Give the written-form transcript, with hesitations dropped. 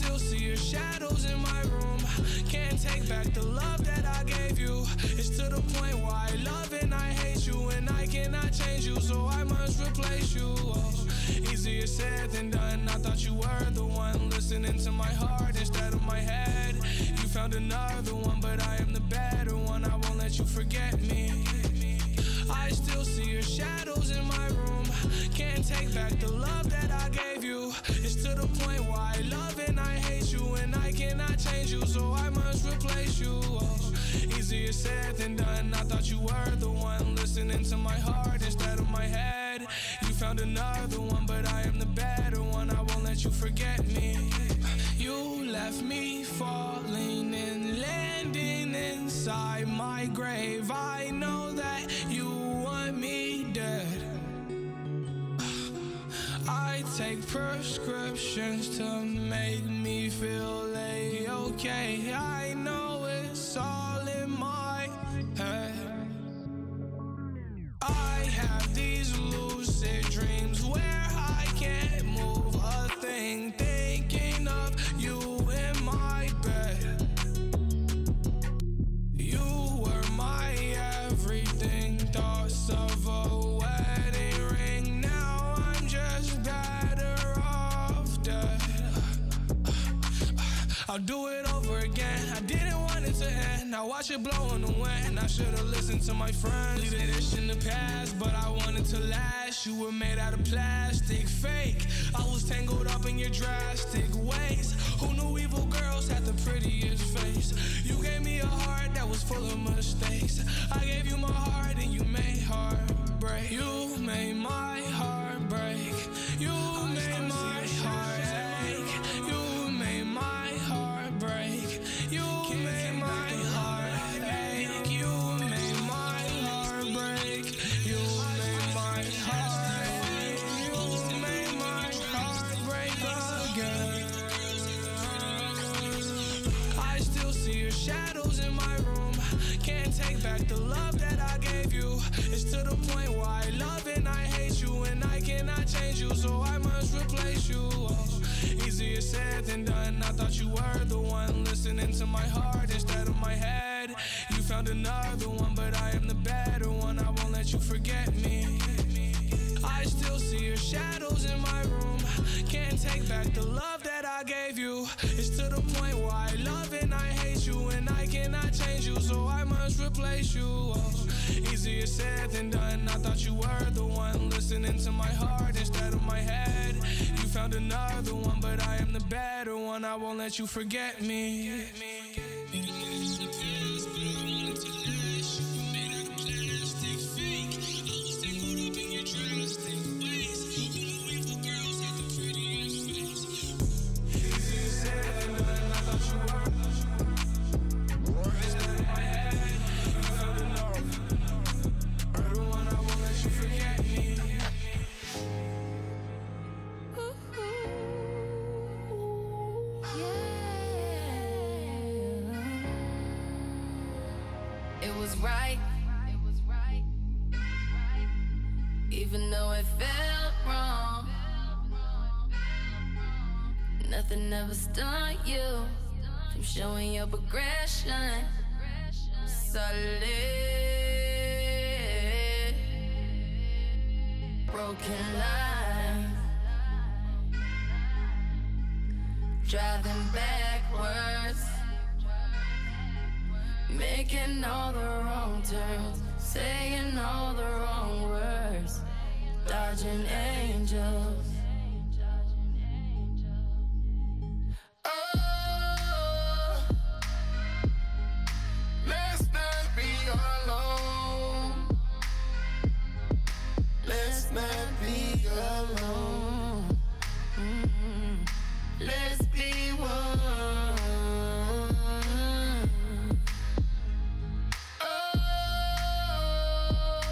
still see your shadows in my room. Can't take back the love that I gave you. It's to the point where I love and I hate you, and I cannot change you, so I must replace you. Oh, easier said than done. I thought you were the one listening to my heart instead of my head. You found another one, but I am the better one. I won't let you forget me. I still see your shadows in my room. Can't take back the love that I gave you. It's to the point where I love and I hate you, and I cannot change you, so I must replace you. Oh, easier said than done. I thought you were the one listening to my heart instead of my head. You found another one, but I am the better one. I won't let you forget me. You left me falling and landing inside my grave. I know that you want me dead. I take prescriptions to make me feel A-okay. I know it's all in my head. I have these lucid dreams where I can't move a thing, thinking of you in my bed. You were my everything, thoughts of a wedding ring. Now I'm just better off dead. I'll do it over again. I didn't want it to end. Now watch it blow in the wind. I should've listened to my friends. Leave this in the past, but I wanted to last. You were made out of plastic, fake. I was tangled up in your drastic ways. Who knew evil girls had the prettiest face? You gave me a heart that was full of mistakes. I gave you my heart and you made heartbreak. You made my heart break. You made my heart ache. You made my heart break. You made my heart ache. You made my heart break. You made my heart ache. You made my heart break again. I still see your shadows in my room. Can't take back the love that I gave you. It's to the point where I love and I hate you, and I cannot change you, so I must replace you. Oh, easier said than done. I thought you were the one listening to my heart instead of my head. You found another one, but I am the better one. I won't let you forget me. I still see your shadows in my room. Can't take back the love that I gave you. It's to the point where I love and I hate you, and I cannot change you, so I must replace you. Oh, easier said than done. I thought you were the one listening to my heart instead of my head. You found another one, but I am the better one. I won't let you forget me. Even though it felt wrong, nothing ever stopped you from showing your progression subtly. Broken line, driving backwards, making all the wrong turns, saying all the wrong words, dodging angels. Oh, let's not be alone. Let's not be alone.